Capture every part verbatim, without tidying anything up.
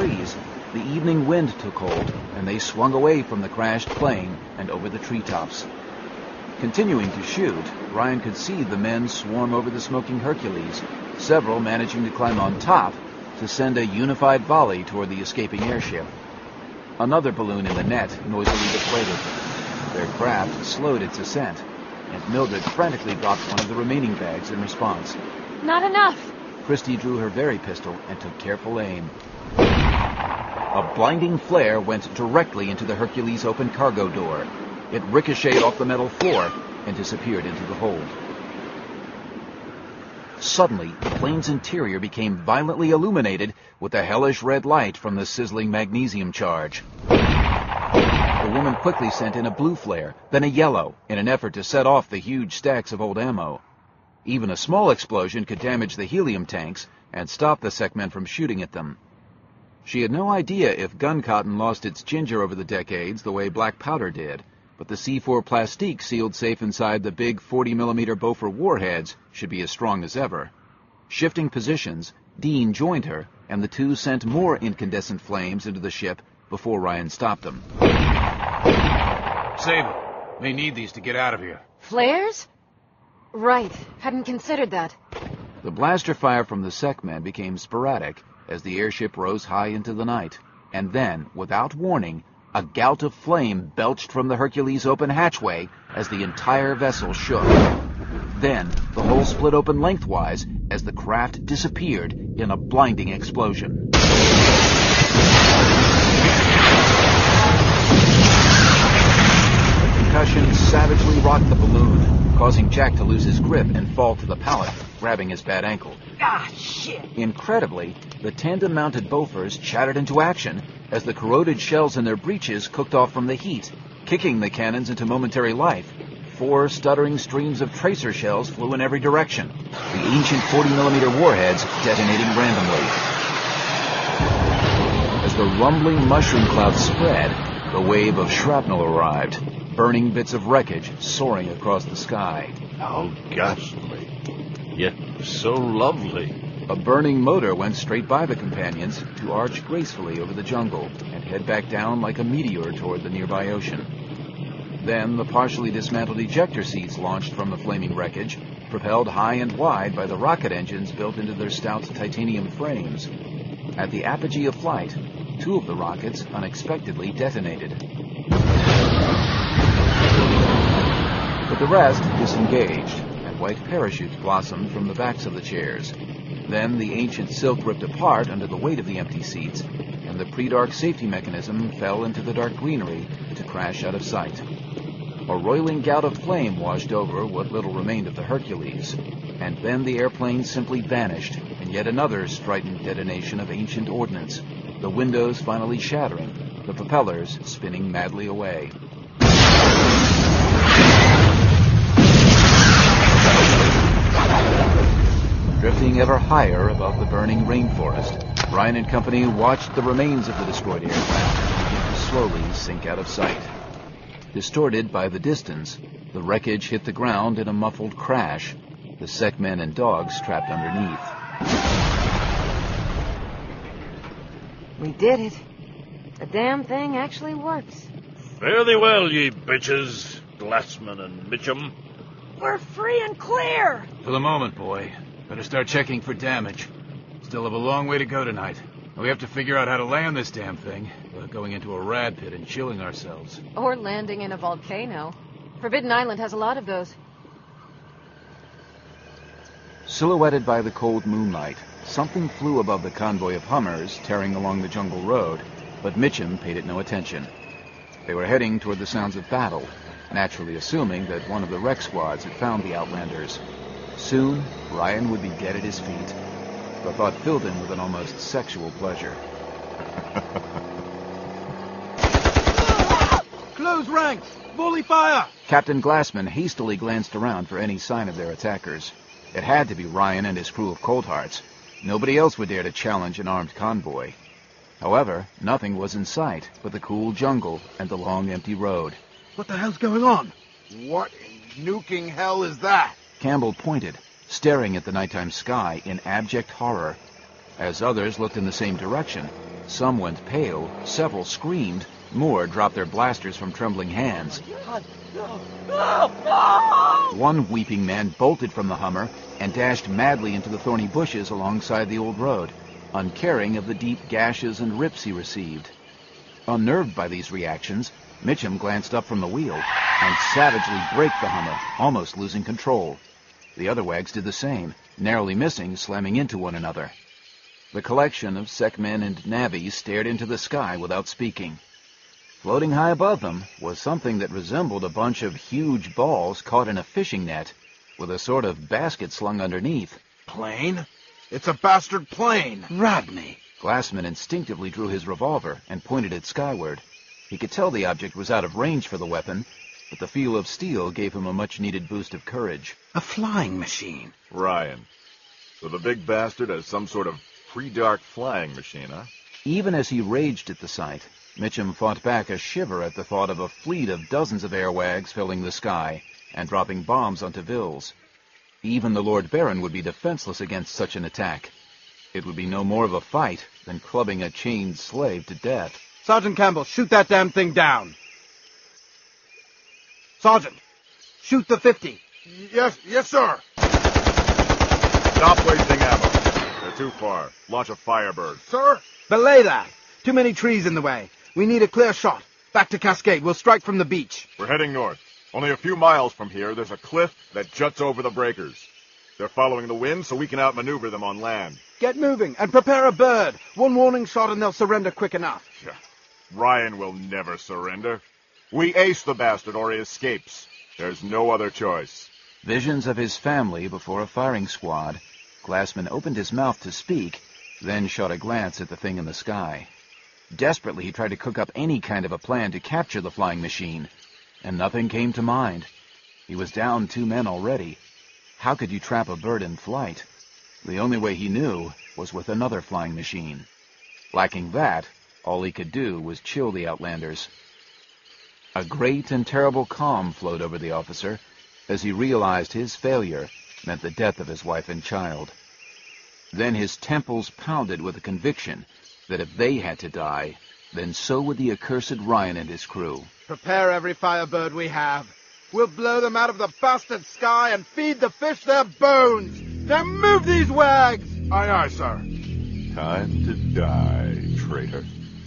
trees, the evening wind took hold, and they swung away from the crashed plane and over the treetops. Continuing to shoot, Ryan could see the men swarm over the smoking Hercules, several managing to climb on top to send a unified volley toward the escaping airship. Another balloon in the net noisily deflated. Their craft slowed its ascent, and Mildred frantically dropped one of the remaining bags in response. Not enough! Christy drew her Very pistol and took careful aim. A blinding flare went directly into the Hercules' open cargo door. It ricocheted off the metal floor and disappeared into the hold. Suddenly, the plane's interior became violently illuminated with a hellish red light from the sizzling magnesium charge. The woman quickly sent in a blue flare, then a yellow, in an effort to set off the huge stacks of old ammo. Even a small explosion could damage the helium tanks and stop the Sekmen from shooting at them. She had no idea if gun cotton lost its ginger over the decades the way black powder did, but the C four plastique sealed safe inside the big forty millimeter Bofor warheads should be as strong as ever. Shifting positions, Dean joined her, and the two sent more incandescent flames into the ship before Ryan stopped them. Sable, may need these to get out of here. Flares? Right, hadn't considered that. The blaster fire from the Sekmen became sporadic as the airship rose high into the night, and then, without warning, a gout of flame belched from the Hercules' open hatchway as the entire vessel shook. Then, the hull split open lengthwise as the craft disappeared in a blinding explosion. The concussion savagely rocked the balloon, causing Jack to lose his grip and fall to the pallet, grabbing his bad ankle. Ah, shit! Incredibly, the tandem-mounted Bofors chattered into action as the corroded shells in their breeches cooked off from the heat, kicking the cannons into momentary life. Four stuttering streams of tracer shells flew in every direction, the ancient forty millimeter warheads detonating randomly. As the rumbling mushroom cloud spread, the wave of shrapnel arrived, burning bits of wreckage soaring across the sky. How ghastly, yet so lovely. A burning motor went straight by the companions to arch gracefully over the jungle and head back down like a meteor toward the nearby ocean. Then the partially dismantled ejector seats launched from the flaming wreckage, propelled high and wide by the rocket engines built into their stout titanium frames. At the apogee of flight, two of the rockets unexpectedly detonated. But the rest disengaged, and white parachutes blossomed from the backs of the chairs. Then the ancient silk ripped apart under the weight of the empty seats, and the pre-dark safety mechanism fell into the dark greenery to crash out of sight. A roiling gout of flame washed over what little remained of the Hercules, and then the airplane simply vanished in yet another strident detonation of ancient ordnance, the windows finally shattering, the propellers spinning madly away. Drifting ever higher above the burning rainforest, Ryan and company watched the remains of the destroyed aircraft begin to slowly sink out of sight. Distorted by the distance, the wreckage hit the ground in a muffled crash, the Sekmen and dogs trapped underneath. We did it. The damn thing actually works. Fare thee well, ye bitches, Glassman and Mitchum. We're free and clear! For the moment, boy. Better start checking for damage. Still have a long way to go tonight. We have to figure out how to land this damn thing without going into a rad pit and chilling ourselves. Or landing in a volcano. Forbidden Island has a lot of those. Silhouetted by the cold moonlight, something flew above the convoy of Hummers tearing along the jungle road, but Mitchum paid it no attention. They were heading toward the sounds of battle, naturally assuming that one of the wreck squads had found the Outlanders. Soon, Ryan would be dead at his feet. The thought filled him with an almost sexual pleasure. Close ranks! Volley fire! Captain Glassman hastily glanced around for any sign of their attackers. It had to be Ryan and his crew of Cold Hearts. Nobody else would dare to challenge an armed convoy. However, nothing was in sight but the cool jungle and the long empty road. What the hell's going on? What in nuking hell is that? Campbell pointed, staring at the nighttime sky in abject horror. As others looked in the same direction, some went pale, several screamed, more dropped their blasters from trembling hands. One weeping man bolted from the Hummer and dashed madly into the thorny bushes alongside the old road, uncaring of the deep gashes and rips he received. Unnerved by these reactions, Mitchum glanced up from the wheel and savagely braked the Hummer, almost losing control. The other wags did the same, narrowly missing, slamming into one another. The collection of Sekmen and navvies stared into the sky without speaking. Floating high above them was something that resembled a bunch of huge balls caught in a fishing net, with a sort of basket slung underneath. Plane? It's a bastard plane! Rodney! Glassman instinctively drew his revolver and pointed it skyward. He could tell the object was out of range for the weapon, but the feel of steel gave him a much-needed boost of courage. A flying machine. Ryan. So the big bastard has some sort of pre-dark flying machine, huh? Even as he raged at the sight, Mitchum fought back a shiver at the thought of a fleet of dozens of airwags filling the sky and dropping bombs onto Vills. Even the Lord Baron would be defenseless against such an attack. It would be no more of a fight than clubbing a chained slave to death. Sergeant Campbell, shoot that damn thing down. Sergeant, shoot the fifty. Yes, yes, sir. Stop wasting ammo. They're too far. Launch a Firebird. Sir? Belay that. Too many trees in the way. We need a clear shot. Back to Cascade. We'll strike from the beach. We're heading north. Only a few miles from here, there's a cliff that juts over the breakers. They're following the wind, so we can outmaneuver them on land. Get moving and prepare a bird. One warning shot and they'll surrender quick enough. Ryan will never surrender. We ace the bastard or he escapes. There's no other choice. Visions of his family before a firing squad, Glassman opened his mouth to speak, then shot a glance at the thing in the sky. Desperately, he tried to cook up any kind of a plan to capture the flying machine, and nothing came to mind. He was down two men already. How could you trap a bird in flight? The only way he knew was with another flying machine. Lacking that, all he could do was chill the Outlanders. A great and terrible calm flowed over the officer as he realized his failure meant the death of his wife and child. Then his temples pounded with the conviction that if they had to die, then so would the accursed Ryan and his crew. Prepare every Firebird we have. We'll blow them out of the bastard sky and feed the fish their bones. Now move these wags! Aye, aye, sir. Time to die, traitor.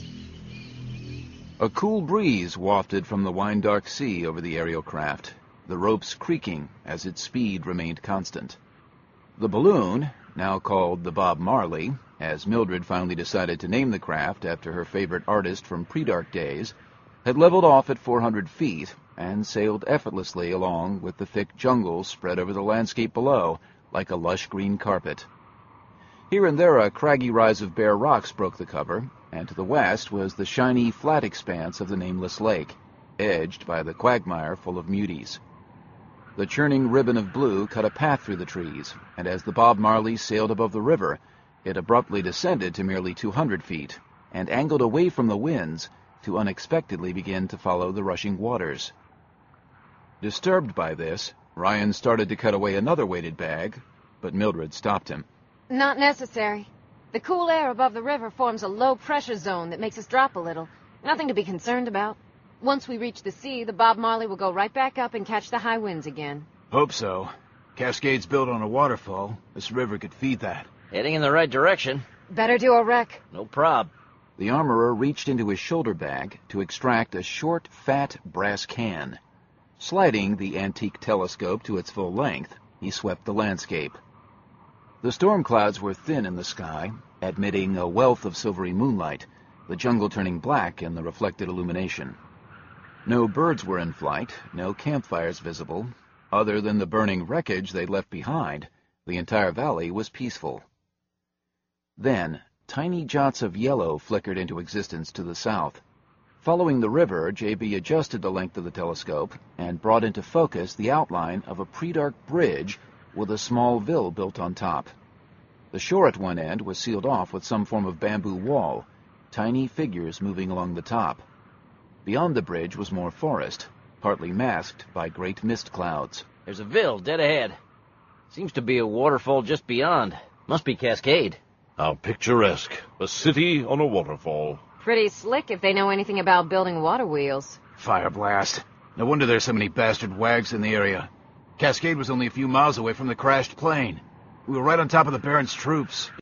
A cool breeze wafted from the wine-dark sea over the aerial craft, the ropes creaking as its speed remained constant. The balloon, now called the Bob Marley, as Mildred finally decided to name the craft after her favorite artist from pre-dark days, had leveled off at four hundred feet and sailed effortlessly along with the thick jungle spread over the landscape below like a lush green carpet. Here and there a craggy rise of bare rocks broke the cover, and to the west was the shiny, flat expanse of the nameless lake, edged by the quagmire full of muties. The churning ribbon of blue cut a path through the trees, and as the Bob Marley sailed above the river, it abruptly descended to merely two hundred feet, and angled away from the winds to unexpectedly begin to follow the rushing waters. Disturbed by this, Ryan started to cut away another weighted bag, but Mildred stopped him. Not necessary. The cool air above the river forms a low-pressure zone that makes us drop a little. Nothing to be concerned about. Once we reach the sea, the Bob Marley will go right back up and catch the high winds again. Hope so. Cascade's built on a waterfall. This river could feed that. Heading in the right direction. Better do a wreck. No prob. The armorer reached into his shoulder bag to extract a short, fat brass can. Sliding the antique telescope to its full length, he swept the landscape. The storm clouds were thin in the sky, admitting a wealth of silvery moonlight, the jungle turning black in the reflected illumination. No birds were in flight, no campfires visible. Other than the burning wreckage they'd left behind, the entire valley was peaceful. Then, tiny jots of yellow flickered into existence to the south. Following the river, J B adjusted the length of the telescope and brought into focus the outline of a pre-dark bridge with a small ville built on top. The shore at one end was sealed off with some form of bamboo wall, tiny figures moving along the top. Beyond the bridge was more forest, partly masked by great mist clouds. There's a ville dead ahead. Seems to be a waterfall just beyond. Must be Cascade. How picturesque. A city on a waterfall. Pretty slick if they know anything about building water wheels. Fire blast. No wonder there's so many bastard wags in the area. Cascade was only a few miles away from the crashed plane. We were right on top of the Baron's troops.